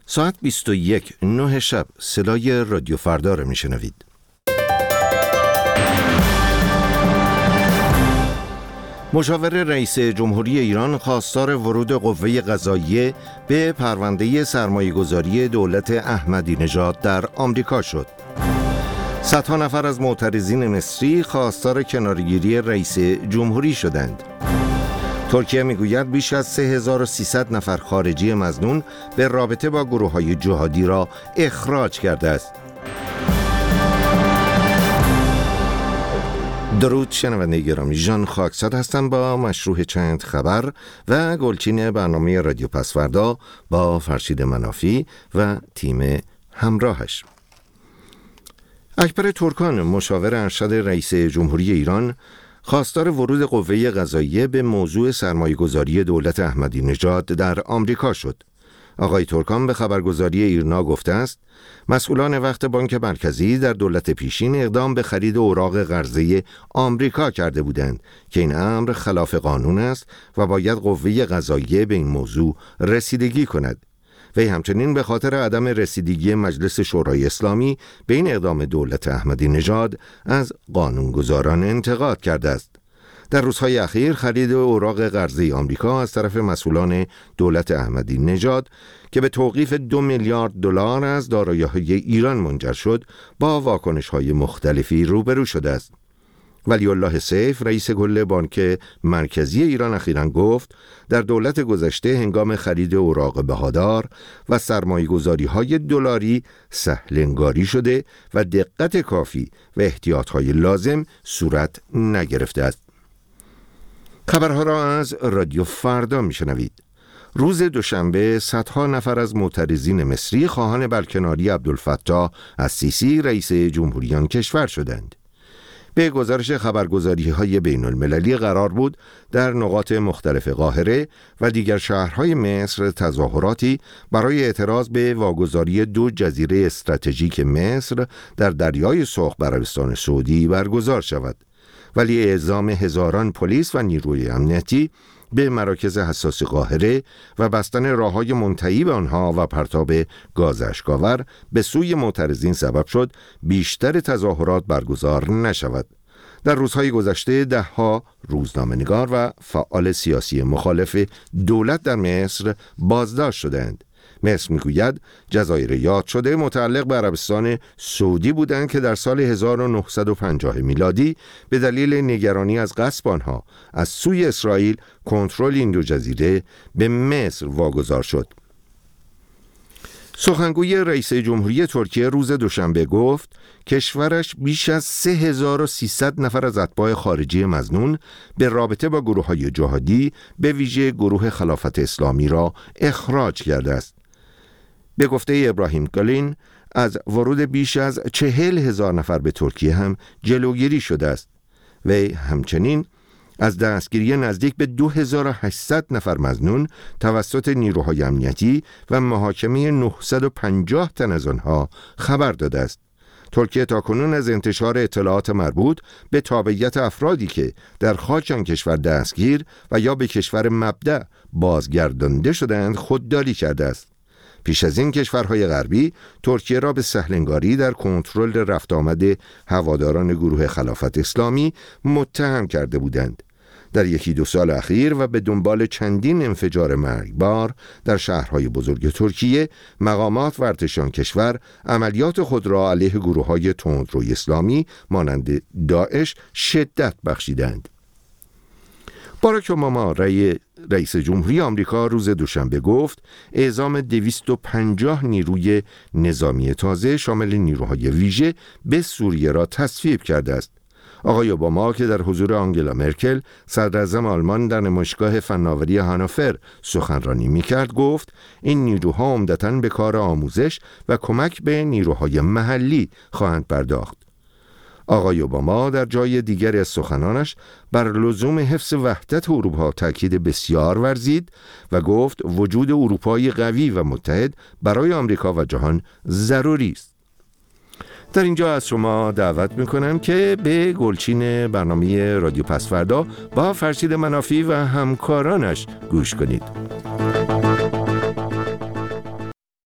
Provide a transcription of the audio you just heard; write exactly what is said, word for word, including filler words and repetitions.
ساعت بیست و یک نه شب صدای رادیو فردا رو میشنوید. مشاور رئیس جمهوری ایران خواستار ورود قوه قضاییه به پرونده سرمایه‌گذاری دولت احمدی نژاد در آمریکا شد. صدها نفر از معترضین مصری خواستار کنارگیری رئیس جمهوری شدند. ترکیه میگوید بیش از سه هزار و سیصد نفر خارجی مظنون به رابطه با گروه‌های جهادی را اخراج کرده است. درود شنونده گرامی، ژان خاکساد هستم با مشروع چند خبر و گلچین برنامه رادیو پسوردا با فرشید منافی و تیم همراهش. اکبر ترکان، مشاور ارشد رئیس جمهوری ایران، خواستار ورود قوه قضاییه به موضوع سرمایه‌گذاری دولت احمدی نژاد در آمریکا شد. آقای ترکان به خبرگزاری ایرنا گفته است مسئولان وقت بانک مرکزی در دولت پیشین اقدام به خرید اوراق قرضه آمریکا کرده بودند که این امر خلاف قانون است و باید قوه قضاییه به این موضوع رسیدگی کند. وی همچنین به خاطر عدم رسیدگی مجلس شورای اسلامی به این اقدام دولت احمدی نژاد از قانونگذاران انتقاد کرده است. در روزهای اخیر خرید اوراق قرضه آمریکا از طرف مسئولان دولت احمدی نژاد که به توقیف دو میلیارد دلار از دارایی‌های ایران منجر شد با واکنش‌های مختلفی روبرو شده است. ولی الله سیف، رئیس کل بانک مرکزی ایران، اخیراً گفت در دولت گذشته هنگام خرید اوراق بهادار و سرمایه‌گذاری‌های دلاری سهل‌انگاری شده و دقت کافی و احتیاط‌های لازم صورت نگرفته است. خبرها را از رادیو فردا میشنوید. روز دوشنبه صدها نفر از معترضین مصری خواهان برکناری عبدالفتاح السیسی رئیس جمهوری آن کشور شدند. به گزارش خبرگزاری‌های بین المللی قرار بود در نقاط مختلف قاهره و دیگر شهرهای مصر تظاهراتی برای اعتراض به واگذاری دو جزیره استراتژیک مصر در دریای سرخ به عربستان سعودی برگزار شود. ولی اعزام هزاران پلیس و نیروی امنیتی به مراکز حساس قاهره و بستن راه‌های منتهی به آنها و پرتاب گاز اشک‌آور به سوی معترضین سبب شد بیشتر تظاهرات برگزار نشود. در روزهای گذشته ده‌ها روزنامه‌نگار و فعال سیاسی مخالف دولت در مصر بازداشت شدند. مصر میگوید جزایر یاد شده متعلق به عربستان سعودی بودند که در سال هزار و نهصد و پنجاه میلادی به دلیل نگرانی از غصب آنها از سوی اسرائیل کنترل این دو جزیره به مصر واگذار شد. سخنگوی رئیس جمهوری ترکیه روز دوشنبه گفت کشورش بیش از سه هزار و سیصد نفر از اتباع خارجی مظنون به رابطه با گروه‌های جهادی به ویژه گروه خلافت اسلامی را اخراج کرده است. به گفته ابراهیم گالین از ورود بیش از چهل هزار نفر به ترکیه هم جلوگیری شده است. وی همچنین از دستگیری نزدیک به دو هزار و هشتصد نفر مظنون توسط نیروهای امنیتی و محاکمه نهصد و پنجاه تن از آنها خبر داده است. ترکیه تاکنون از انتشار اطلاعات مربوط به تابعیت افرادی که در خاک آن کشور دستگیر و یا به کشور مبدأ بازگردانده شدند خودداری کرده است. پیش از این کشورهای غربی ترکیه را به سهل‌انگاری در کنترل رفت آمد هواداران گروه خلافت اسلامی متهم کرده بودند. در یکی دو سال اخیر و به دنبال چندین انفجار مرگبار در شهرهای بزرگ ترکیه، مقامات و ارتش آن کشور عملیات خود را علیه گروه‌های تندروی اسلامی مانند داعش شدت بخشیدند. باراک اوباما رئیس جمهوری آمریکا روز دوشنبه گفت اعزام دویست و پنجاه نیروی نظامی تازه شامل نیروهای ویژه به سوریه را تصویب کرده است. آقای اوباما که در حضور آنگلا مرکل صدراعظم آلمان در نمایشگاه فناوری هانوفر سخنرانی می‌کرد گفت این نیروها عمدتاً به کار آموزش و کمک به نیروهای محلی خواهند پرداخت. آقای اوباما در جای دیگری از سخنانش بر لزوم حفظ وحدت اروپا تاکید بسیار ورزید و گفت وجود اروپای قوی و متحد برای آمریکا و جهان ضروری است. در اینجا از شما دعوت میکنم که به گلچین برنامه رادیو پسوردا با فرشید منافی و همکارانش گوش کنید.